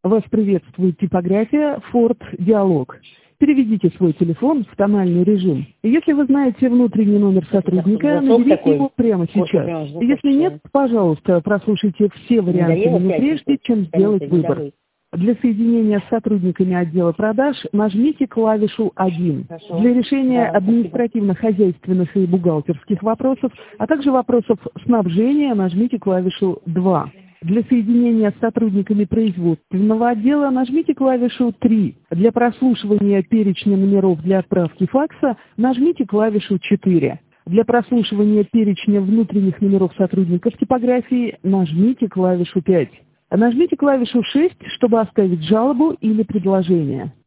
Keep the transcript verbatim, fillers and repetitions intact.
Вас приветствует типография Ford Диалог. Переведите свой телефон в тональный режим. Если вы знаете внутренний номер сотрудника, наберите его прямо сейчас. Если нет, пожалуйста, прослушайте все варианты меню прежде, чем сделать выбор. Для соединения с сотрудниками отдела продаж нажмите клавишу один. Для решения административно-хозяйственных и бухгалтерских вопросов, а также вопросов снабжения нажмите клавишу два. Для соединения с сотрудниками производственного отдела нажмите клавишу три. Для прослушивания перечня номеров для отправки факса нажмите клавишу четыре. Для прослушивания перечня внутренних номеров сотрудников типографии нажмите клавишу пять. Нажмите клавишу шесть, чтобы оставить жалобу или предложение.